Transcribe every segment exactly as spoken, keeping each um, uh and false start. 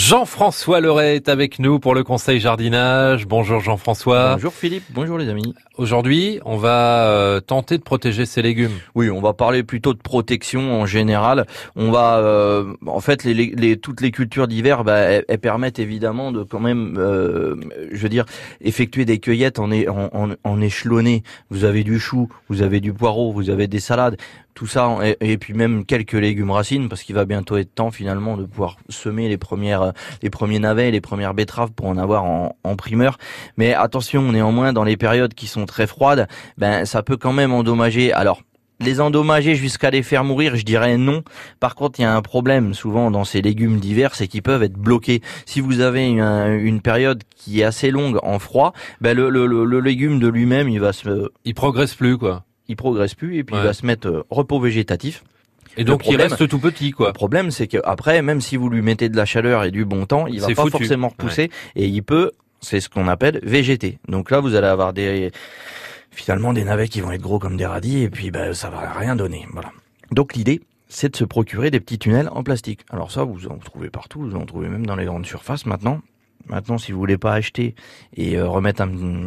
Jean-François Leray est avec nous pour le conseil jardinage. Bonjour Jean-François. Bonjour Philippe, bonjour les amis. Aujourd'hui, on va euh, tenter de protéger ces légumes. Oui, on va parler plutôt de protection en général. On va, euh, en fait, les, les, toutes les cultures d'hiver, bah, elles, elles permettent évidemment de quand même, euh, je veux dire, effectuer des cueillettes en, en, en, en échelonné. Vous avez du chou, vous avez du poireau, vous avez des salades. Tout ça, et, et puis même quelques légumes racines, parce qu'il va bientôt être temps finalement de pouvoir semer les premières, les premiers navets, les premières betteraves pour en avoir en, en primeur. Mais attention, néanmoins, dans les périodes qui sont très froides, ben ça peut quand même endommager. Alors, les endommager jusqu'à les faire mourir, je dirais non. Par contre, il y a un problème souvent dans ces légumes d'hiver, c'est qu'ils peuvent être bloqués. Si vous avez une, une période qui est assez longue en froid, ben le, le, le, le légume de lui-même, il va se, il progresse plus, quoi. Il progresse plus et puis ouais. il va se mettre euh, repos végétatif. Et donc problème, il reste tout petit, quoi. Le problème, c'est qu'après, même si vous lui mettez de la chaleur et du bon temps, il va pas foutu. forcément repousser ouais. et il peut, c'est ce qu'on appelle végéter. Donc là, vous allez avoir des finalement des navets qui vont être gros comme des radis et puis ben ça va rien donner. Voilà. Donc l'idée, c'est de se procurer des petits tunnels en plastique. Alors ça, vous en trouvez partout, vous en trouvez même dans les grandes surfaces maintenant. Maintenant, si vous voulez pas acheter et euh, remettre un,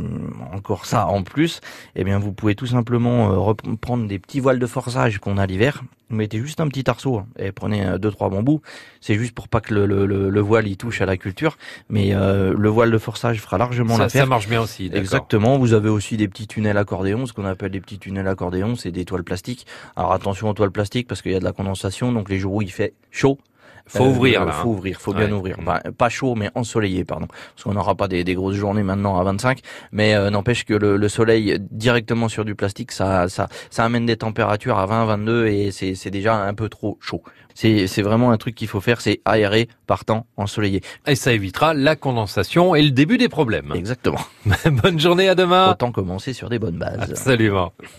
encore ça en plus, eh bien, vous pouvez tout simplement euh, reprendre des petits voiles de forçage qu'on a l'hiver. Vous mettez juste un petit arceau hein, et prenez euh, deux trois bambous. C'est juste pour pas que le, le, le, le voile y touche à la culture, mais euh, le voile de forçage fera largement l'affaire. Ça marche bien aussi. D'accord. Exactement. Vous avez aussi des petits tunnels accordéons, ce qu'on appelle des petits tunnels accordéons, c'est des toiles plastiques. Alors attention aux toiles plastiques parce qu'il y a de la condensation, donc les jours où il fait chaud. Faut euh, ouvrir là. Faut hein. ouvrir, faut bien ouais. ouvrir. Enfin, pas chaud, mais ensoleillé, pardon. Parce qu'on n'aura pas des, des grosses journées maintenant à vingt-cinq. Mais euh, n'empêche que le, le soleil directement sur du plastique, ça, ça, ça amène des températures à vingt, vingt-deux et c'est, c'est déjà un peu trop chaud. C'est, c'est vraiment un truc qu'il faut faire, c'est aérer par temps ensoleillé. Et ça évitera la condensation et le début des problèmes. Exactement. Bonne journée, à demain. Autant commencer sur des bonnes bases. Absolument.